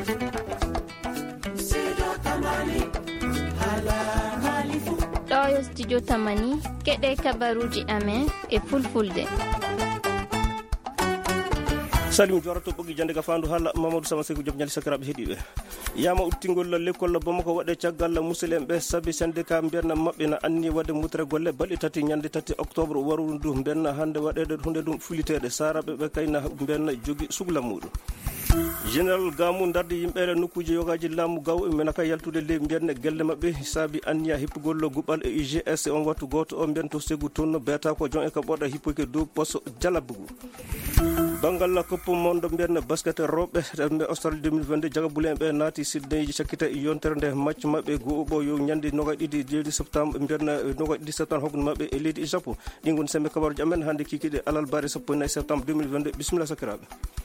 ɗo studio tamani keɗe kabaruji amen e fulfulde. salimi jorato ɓoggi jande ka fandu haala mamadou sama seko joom ñali sakiraɓe heeɗiɓe yama uttingol l'école bamako waɗe caggal musidɓe ɓe saabi syndicat mbiyanna mabɓe na anni wadde mutere golle balɗe tati ñande tati octobre warudu mbenna hande waɗede hunde ɗum fulitede saraɓe ɓe kayna mbenna jogui sugla muɗum général Gamou darde yimɓeɗe nokkuji yogaji laamu gaw mena ka yaltude le mbiyatne gelle mabɓe saabi anniya hippugol guɓal e UGS on wattu goto o mbiyan to segu toon beta ko jon e ka ɓoɗa hippoke dow poste jalabugu bangal koppo mondo mbiyan basket rewɓe mbe Australie 2022 jagabule ɓe naati sidneji cakkita yontere nde match mabɓe go'oɓo yo ñande noga ɗiɗi jeudi septembre mbiyan noga ɗiɗi septembre hokkude mabɓe e leydi Japon ɗi goni sembe kabaruji amen hande kikiɗe alal bari sappo e nayyi septembre 2022 bisimilla sakiraɓe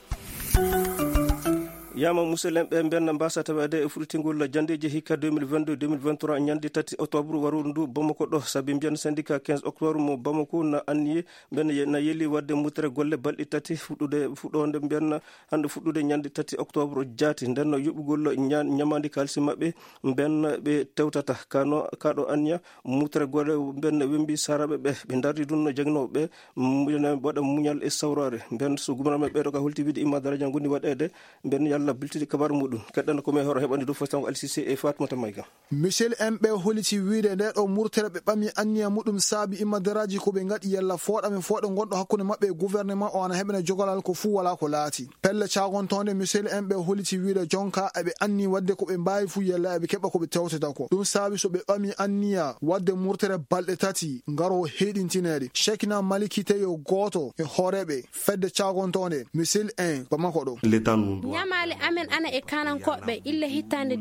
yama musidɓe ɓe mbenna mbasa tawede e fuɗɗitingol jandeji hikka 2022-2023 ñande tati octobre warudu ndu Bamako ɗo saabi mbiyan syndicat 15 octobre mo Bamako na anniye mben na yeeli wadde mutere golle balɗe tati fuɗɗode mbiyan hande fuɗɗude ñande tati octobre jaati nden yoɓugol ñamadi kalisi mabɓe mben ɓe tewtata kaɗo anniya mutere golle mben wembi saraɓe ɓe dardi ɗum no jagnoɓe waɗa muñal e sawrare mben so gumanaɓe ɓeɗo ka holti wiide imma daradia gondi waɗede mben yalla biltidi kabaru muɗum keɗɗana ko men horo heɓande dow fotango alcc e fatmata mayga michel mɓe holiti wiide nde ɗo murtere ɓe ɓami anniya muɗum saabi immadaraji ko ɓe gaɗi yalla foɗame foɗe gonɗo hakkude mabɓe gouvernement o ana heɓene jogolal ko fuu wala ko laati pelle cagontonde michel mɓe holiti wiide jonka eɓe anni wadde ko ɓe mbawi fuu yalla eɓe keɓa koɓe tewteta ko ɗum saabi so ɓe ɓami anniya wadde murtere balɗe tati ngaro heɗintinede chekina malikite yo goto e hooreɓe fedde cagontonde michel bamako ɗo ñamale amen ana e kanankoɓe illa hittande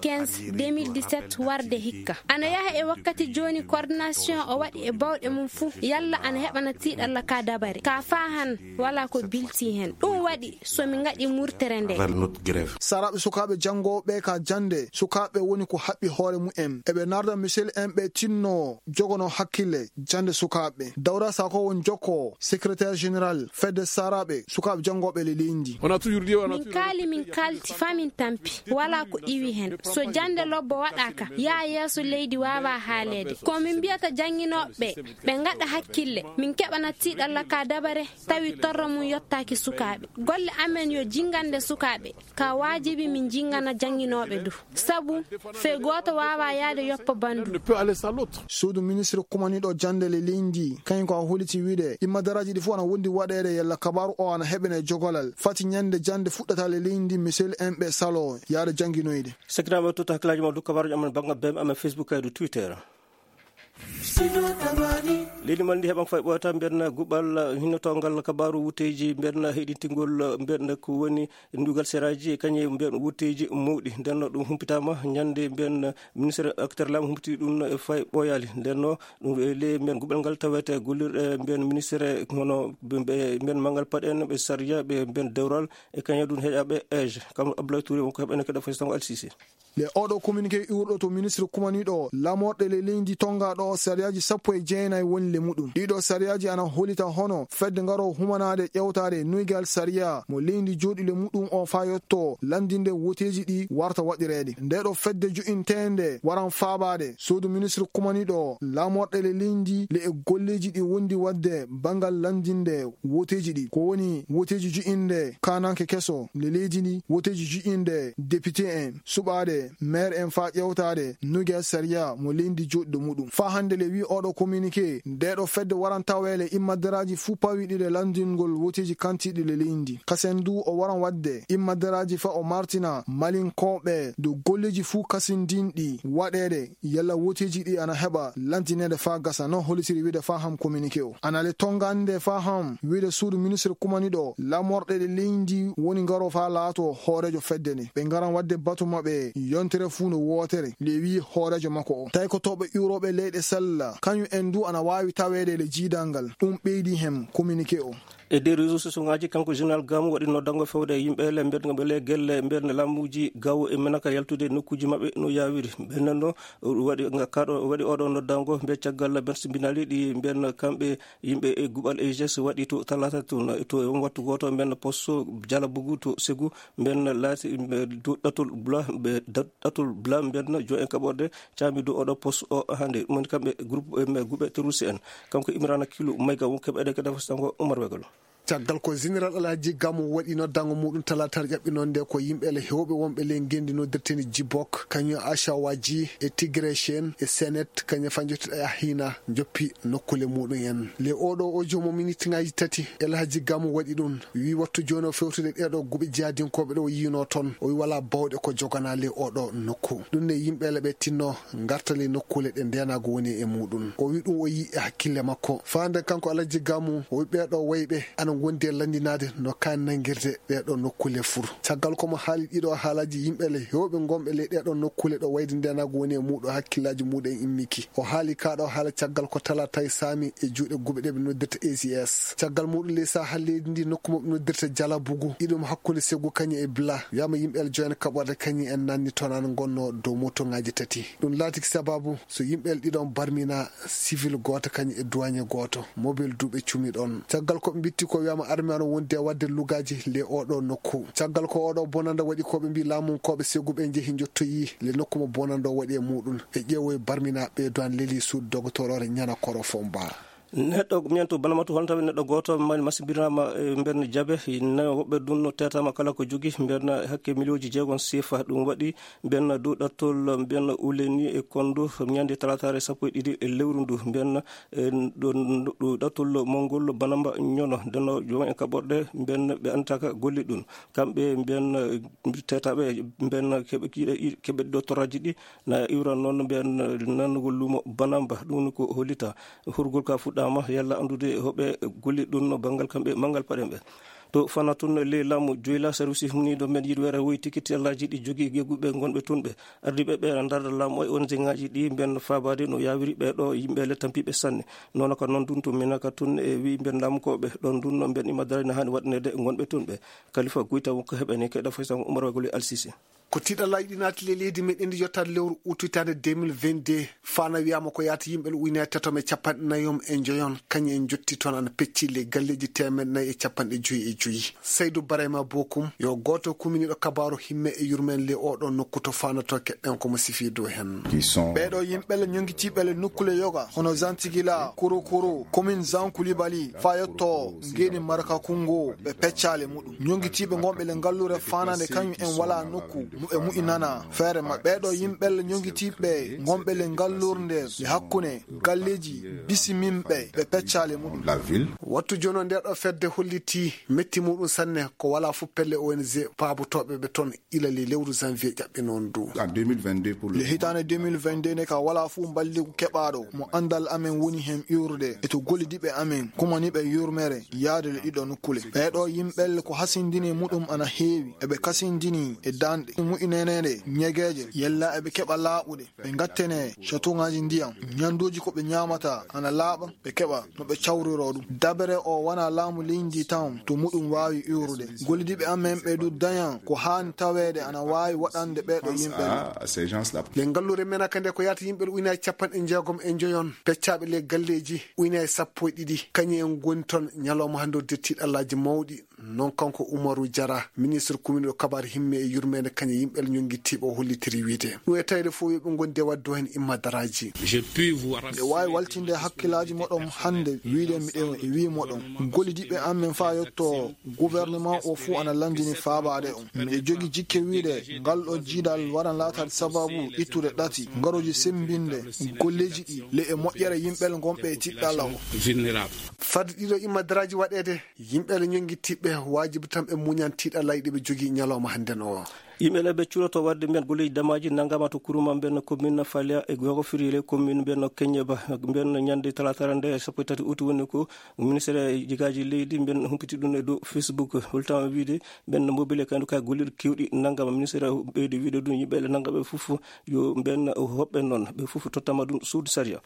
2015-2017 warde hikka ana yaha e wakkati joni coordination o waɗi e bawɗe mum fuu yalla ana heɓana tiɗalla ka dabare ka fahan wala ko bilti hen ɗum waɗi somi gaɗi murtere nde saraɓe sukaɓe jangoɓe ka jande sukaɓe woni ko haɓɓi hoore mumen eɓe narda michel ɓe tinno jogono hakkille jande sukaɓe dawra sako won jokko secrétaire général fedde saraɓe sukaɓe jangoɓe le leydi min kalti famin tampi wala ko iwi hen so jande lobbo waɗaka ya yeeso leydi wawa haalede ko min mbiyata janginoɓe ɓe gaɗa hakkille min keɓana tiɗalla ka dabare tawi torro mum yottaki sukaɓe golle amen yo jingande sukaɓe ka wajibi min jingana janginoɓe du sabu fe goto wawa yaade yoppa bandu suudu ministre kumaniɗo jande le leydi kañum ko holiti wiide immadaraji ɗi fof ana wondi waɗede yalla kabaru o ana heɓene jogolal fati ñande jande fuɗɗata le leydi michel ɓe salo yaade janginoyde sakiraɓe tota hakkillaji ma dow kabaruji amen banggal bem amen Facebook e do Twitter leydi maldi heɓan fay ɓoyata mbiyanna guɓal hinnotongal kabaru wuteji mbiyanna heɗintingol mbiyanna ko woni ndugal seraji kañe mbiyan wuteji mawɗi ndenno ɗum humpitama ñande mbiyan ministre acteur laamu humpiti ɗum e fay ɓoyali ndenno ɗum le mbiyan guɓal ngal tawete gollirɗe mbiyan ministre hono mbiyan mangal paɗen ɓe saria ɓe mbiyan dewral e kañe ɗum heeƴaɓe ege kam Abdoulaye Touré wonko heɓene keɗa fostango alcc le oɗo communiqué iwurɗo to ministre kumaniɗo lamorɗe le leydi tonga ɗo sariyaji 19 woni le muɗum ɗiɗo sariyaji ana holita hono fedde ngaro humanade ƴewtade nuygal sariya mo leydi joɗi le muɗum o fa yetto landinde woteji ɗi warta waɗirede ndeɗo fedde ju'intende waran faabade suudu ministre kumaniɗo lamorɗe le leydi le e golleji ɗi wondi wadde bangal landinde woteji ɗi ko woni woteji ju'inde kananke keso le leydi ndi woteji ju'inde député en suɓade maire en fa ƴewtade nuygal sariya mo leydi joɗɗo muɗum fa hande le wi oɗo communiqué ndeɗo fedde waran tawele immadaraji fuu pawiɗiɗe landingol woteji kantiɗi le leydi kasen du o waran wadde immadaraji fa o martina malinkoɓe do golleji fuu kasindinɗi waɗede yalla woteji ɗi ana heɓa landinede fa gasa non holitiri wiide fa ham communiqué o ana le tongande fa ham wiide suudu ministre kumaniɗo lamorɗe le leydi woni ngaro fa laato hoorejo fedde ni ɓe ngaran wadde batu maɓɓe yontere fuu no wotere le wi hoorejo makko o tawi ko toɓe iwroɓe leyɗe sella kañum en du ana wawi tawede le jiidangal ɗum ɓeydi hem communiqué o e des réseaux sociaux ngaji kanko général Gamou waɗi noddango fewde yimɓele mbedga ɓele gelle mberne lamuji gawo e menaka yaltude nokkuji mabɓe no yawiri ɓenen no waɗi kaɗo waɗi oɗo noddango mbe caggal bersi binali ɗi mben kamɓe yimɓe e guɓal EGS waɗi to talata to wattu goto mben posto jala bugu to segu mben laati ɗatul bla mben jo en kaɓorde cami do oɗo poste o hande mon kamɓe groupe guɓe terroriste en kanko Imrana Kilu mayga won keɓede ke defastango Oumar Wegalo caggal ko général Alaji Gamou waɗi noddango muɗum talatar ƴaɓɓinonde ko yimɓele hewɓe wonɓe ley gendi noddirteni Djibok kañum Acha Wadji e Tigré Chene e Senet kañum fanjotiɗa e Ahina joppi nokkule muɗum en le oɗo o jomo minute ngaji 3 Alaji Gamou waɗi ɗum wi wattu joni o fewtude ɗeɗo guɓe jihadinkoɓe ɗo yino toon o wi wala bawɗe ko jogana le oɗo nokku ɗum ne yimɓele ɓe tinno garta le nokkule ɗe ndenago woni e muɗum o wi ɗum o yi e hakkille makko fande kanko Alaji Gamou o wi ɓeɗo wayɓe ana gondi e landinade no kan nangirde ɗeɗo nokkule fur caggal komo haali ɗiɗo haalaji yimɓele hewɓe gonɓe le ɗeɗo nokkule ɗo wayde ndenago woni e muɗum hakkillaji muɗum immiki o haali kaɗo haala caggal ko tala tawi sami e juuɗe guɓe ɗeɓe noddirta ACS caggal muɗum le sa haaleydi ndi nokku moɓe noddirta Jala Bugu ɗiɗum hakkude Segu kañum e Bla wiyama yimɓele joine kaɓorde kañum en nanni tonan gonno dow moto ngaji 3 ɗum laatiki sababu so yimɓele ɗiɗon barmina civil goto kañum e douanier goto mobile duuɓe cumi ɗon caggal koɓe bitti ko wiyama armée ano wondi e wadde lugaji le oɗo nokku caggal ko oɗo bonanda waɗi koɓe mbi lamunkoɓe seguɓe jeehi jottoyi le nokku mo bonanda waɗi e muɗum e ƴeewoye barmina ɓeydo an leeli suudu dogotorore ñana koro fo mba neɗɗo mien to banamatu holno tawi neɗɗo goto mani masibirama mberno jaabe woɓɓe ɗum no tetama kala ko jogui mberna hakke millioji 6 sifa ɗum waɗi mberna dow ɗattol mberna uleni e kondu ñande talatare 12 e lewru ndu mberna ɗo ɗattol mongol banamba ñono ndenno jomum en kaɓorɗe mberna ɓe anditaka golli ɗum kamɓe mberna tetaɓe mberna keɓe ɗo toraji ɗi na iwran noon mberna nannugol lumo banamba ɗum ko hollita hurgol ka fuɗɗa yalla andude hoɓe golli ɗum no bangal kamɓe mangal paɗen ɓe to fana tun le lamu joyla service humniɗo men yiɗi were woyi tikiti allaji ɗi jogui gegguɓe gonɓe tun ɓe ardiɓe ɓe darda laamu e on ngaji ɗi ben fabade no yawiri ɓeɗo yimɓele tampiɓe sanne noon ko noon dun to minaka tun e wi ben lamkoɓe ɗon dun no ben imadara ne hani waɗnede gonɓe tun ɓe Khalifa Goita ko heɓene keɗa faysan Oumar Wagoli Al-Sisi ko tiɗallaji ɗi naati le leydi meɗen ndi yottade lewru utitade 2022 fana wiyama ko yata yimɓele ujunere tetome 40 e joyon kañum en jotti toon ana pecci le galleji 455 Seydou Barema Bokum yo goto kuminiɗo kabaru himme e yurmen le oɗo nokku to fanato keɗɗen komo sifi dow hen ɓeɗo yimɓele ñoguitiɓele nokkule yoga hono Zantigila Kuro commune Jean Coulibaly fa yetto Guéni Maraka Kungo ɓe peccale muɗum ñoguitiɓe gonɓe le ngallure fanade kañum en wala nokku e mu'inana feere maɓɓe ɓeɗo yimɓelle ñoguitiɓe gonɓele ngallurde le hakkune galleji bisimimɓe ɓe peccale muɗum wattu joni o ndeɗo fedde holliti metti muɗum sanne ko wala fu pelle ONG paabotoɓe ɓe toon ilali lewru janvier ƴaɓɓi noon du le hitande 2022 ne ka wala fu balligu keɓaɗo mo andal amen woni hen iwrude e to gollidiɓe amen kumaniɓe yurmere yaade le ɗiɗo nokkule ɓeɗo yimɓelle ko hasindini muɗum ana heewi eɓe kasindini e danɗe mu'inenede ñegeje yella eɓe keɓa laaɓude ɓe gattene châteauŋaji ndiyam ñanduji ko ɓe ñamata ana laaɓa ɓe keɓa no ɓe cawriro ɗum dabere o wona laamu leydi tan to muɗum wawi iwrude gollidiɓe amen ɓe du dañan ko hani tawede ana wawi waɗande ɓeɗo yimɓe le ngallure menaka nde ko yata yimɓe ujunere 60 peccaɓe le galleji ujunere 12 kañum en goni toon ñalawma hande o dettiɗallaji mawɗi non kanko Oumarou Diarra ministre commune o kabar himme e yurmede kañum yimɓele ñoguitiɓe o hollitiri wiide ɗum e tawde fo yoɓe gondi e wadde hen imma daraji ɓe wawi waltinde hakkillaji moɗon hande wiide miɗen e wi moɗon gollidiɓe amen fa yetto gouvernement o fou ana landini fabade on miɗe jogui jikke wiide ngal ɗo jiidal waɗan latade sababu ittude ɗati garoji sembinde golleji ɗi le e moƴƴere yimɓele gonɓe e tiɗɗalla o fadde ɗiɗo imma daraji waɗede yimɓele ñoguitiɓe wajibi tan ɓe muñan tiɗallaji ɗiɓe jogui ñalawma hande o yimɓele ɓe curoto wadde mbiyan golleji damaji nangama to kuruma mbiyan commune Falia e gogo firile commune mbiyan Keñeba mbiyan ñande talatara nde 13 août woni ko ministére jigaji leydi mbiyan humpiti ɗum e dow Facebook holtama wiide mbiyan mobile kandu ka golliɗo kewɗi nangama ministére ɓeyde wiide ɗum yimɓele nangaɓe foof yo mbiyan hoɓɓe noon ɓe foof tottama ɗum suudu saria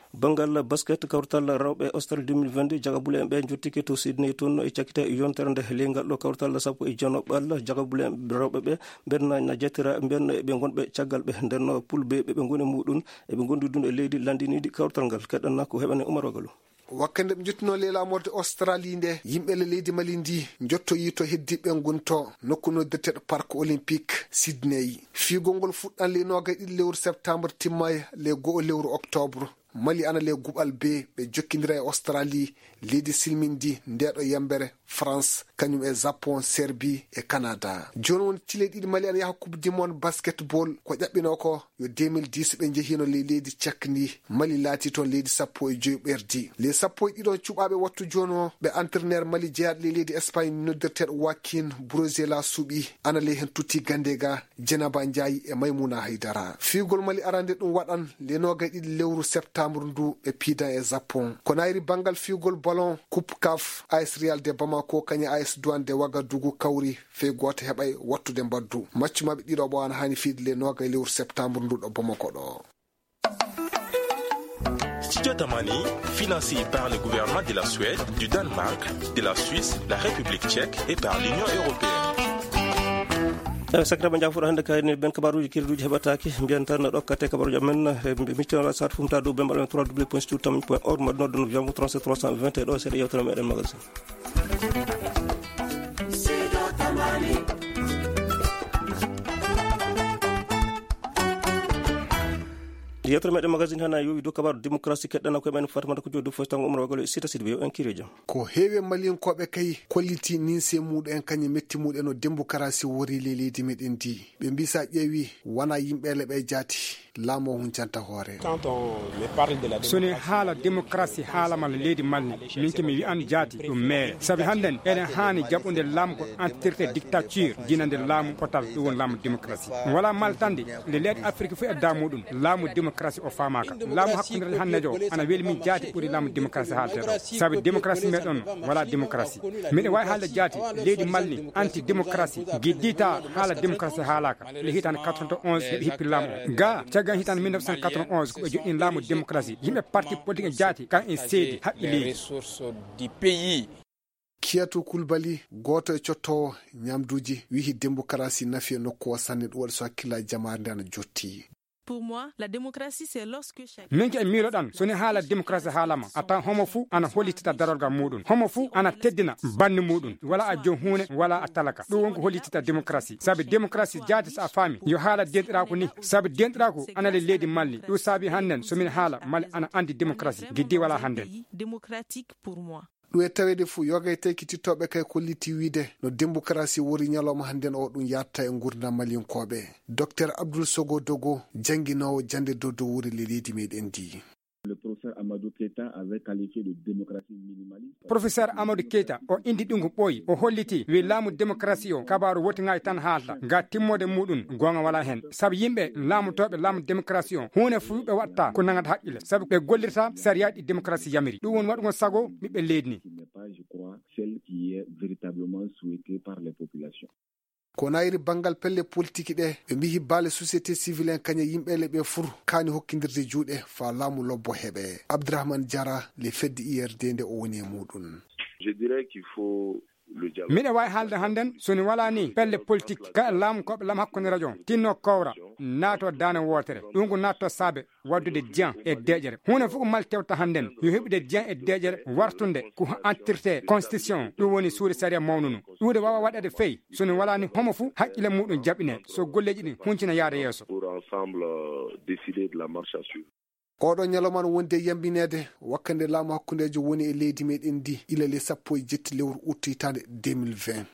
bangal basket kawtal rawɓe Austral 2022 jagabule en ɓe jottike to Sydney toon e cakkite yontere nde lengal ɗo kawtal sappo e jenoɓal jagabule en rewɓe ɓe ɓen na jettira ɓen ɓe gonɓe caggal ɓe nden pulɓe ɓe goni muɗum eɓe gondi ɗum e leydi landinidi kawtal ngal keɗanna ko heɓane Oumar Wagalo. wakkande ɓe jottino lelamorde Australie nde yimɓe le leydi Mali ndi jottoyi to heddiɓe gonto nokku noddeteɗo parc olympique Sydney. Figol ngol fuɗɗan le 21 lewru septembre timma le 2 lewru octobre. Mali ana le guɓal be ɓe jokkidira e Australie leydi silmindi ndeɗo yembere France kañum e Japon, Serbie e Canada. Joni woni tile ɗiɗi Mali ana yaha coupe du monde basketball ko ƴaɓɓino ko yo 2010 ɓe jehino le leydi Tchèque ni. Mali laati toon leydi 15 ɓerdi. Le 11 cuɓaɓe wattu joni o ɓe entraîneur Mali jeeyaɗo le leydi Espagne noddirteɗo Joaquin Brosela suuɓi ana le hen tutti Gandega, Djenaba Ndiaye e Maymouna Haydara. Figol Mali arande ɗum waɗan le 22 lewru septembre ndu ɓe piida e Japon. Ko nayri bangal figol ballon coupe CAF AS Real de Bamako kaña AS Douane de Ouagadougou kawri fe goto heɓay wattude mbaddu. Match maɓe ɗiɗo bo ana hani fiide le 20 lewru septembre ndu ɗo Bamako ɗo. Studio Tamani, financé par le gouvernement de la Suède, du Danemark, de la Suisse, la République tchèque et par l'Union européenne. sakiraɓe jafoɗo hannde kayni ɓen kabaruji kirduji heɓataki mbiyan tan ɗokkate kabaruji amen miccino sat fumta dow bembaɗo men www.studiotami.org mbaɗ noddu no wiyanmo 37 320 ɗo seeɗa yewtere meɗen magasin. yewtere meɗen magazine hana yowi dow kabaru démocratie keɗɗana koye men fatamata ko joni dow fotango Oumar Wagalo e sita sidi ɓe yo en kiri jam ko heewi malinkoɓe kay kolliti ninse muɗum en kañum metti muɗum no démocratie wori le leydi meɗen ndi ɓe mbi sa ƴeewi wona yimɓele ɓe jaati laamo huncanta hoore. soni haala démocratie haalamala leydi Mali min ke mi wi'an jaati ɗum meere sabi hannden eɗen haani jaɓude laamu ko entirte dictature dinande laamu potal ɗum woni laamu démocratie wala maltande le leyɗe Afrique fof e da muɗum laamu démocratie o famaka laamu hakkude hannejo ana weeli min jaati ɓuri laamu démocratie haalde ɗo sabi démocratie meɗon wala démocratie miɗen wawi haalde jaati leydi Mali anti démocratie guiddita haala démocratie haalaka le hitande 91 heɓe hippi laamu o ga caggan hitande 1991 ko ɓe joɗɗin laamu démocratie yimɓe parti politique e jaati kan en seedi haɓɓi leydi. Kiyatou Koulibaly goto e cottowo ñamduji wihi démocratie nafi e nokku o sanne ɗum waɗi so hakkillaji jamare nde ana jotti. Pour moi, la démocratie, c'est lorsque chacun... Minke e miiloɗan soni haala démocratie haalama atan homo fuu ana hollitita darorgal muɗum homo fuu ana teddina bande muɗum wala a jom hunde wala a talaka ɗum wonko hollitita démocratie saabi démocratie jaati so a faami yo haala denɗirako ni saabi denɗirako ana le leydi Mali ɗum saabi hannden somin haala Mali ana andi démocratie guiddi wala hannden démocratique pour moi. ɗum e tawede fuu yoga e tekkitittoɓe kay kolliti wiide no démocratie wori ñalawma hannden o ɗum yatta e gurdam malinkoɓe. Docteur Abdoul Sogo Dogo jangguinowo jande dow wuri le leydi meɗen ndi. Le professeur Amadou Keita avait qualifié de démocratie minimaliste. Professeur Amadou Keita o indi ɗum ko ɓooyi o holliti wi laamu démocratie o kabaru wotiŋaji tan haalta ga timmode muɗum gonga wala hen saabu yimɓe laamutoɓe laamu démocratie o hunde fu ɓe watta ko nagata haqqille saabu ɓe gollirta sariyaji démocratie yamiri ɗum woni waɗugon sago ɓiɓɓe leydi ni. Je crois celle qui est véritablement souhaitée par les populations. ko nayri bangal pelle politique ɗe ɓe mbihi baale société civile en kaña yimɓele ɓe fur kaani hokkidirde juuɗe fa laamu lobbo heɓe. Abdourahmane Diarra le fedde IRD nde o woni e muɗum. Je dirais qu'il faut miɗe wawi haalde hannden soni wala ni pelle politique ka laamu koɓe lam hakkude radio tinno kowra naato daane wotere ɗum ko natto saabe waddude diyan e deƴere hunde fof ko mal tewta hannden yo heɓude diyan e deƴere wartunde ko entirte constitution ɗum woni suude saria mawnuno ɗude wawa waɗede feyi soni wala ni homo fou haqqille muɗum jaɓine so golleji ɗi huncina yaade yeeso. Pour ensemble décider de la marche à suivre. oɗo ñalawma no wonde yambinede wakkande laamu hakkudejo woni e leydi meɗen ndi ilale 17 lewru août hitande 2020.